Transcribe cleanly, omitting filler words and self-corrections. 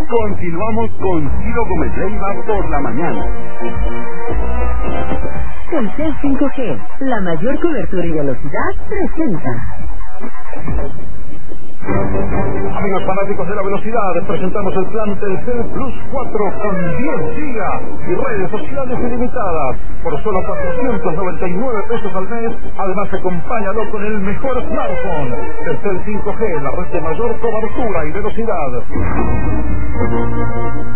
Continuamos con Ciro Gómez Leiva por la mañana. Telcel 5G, la mayor cobertura y velocidad, presenta. Amigos fanáticos de la velocidad, presentamos el plan Telcel Plus 4 con 10 gigas y redes sociales ilimitadas por solo 499 pesos al mes. Además, acompáñalo con el mejor smartphone. Telcel 5G, la red de mayor cobertura y velocidad.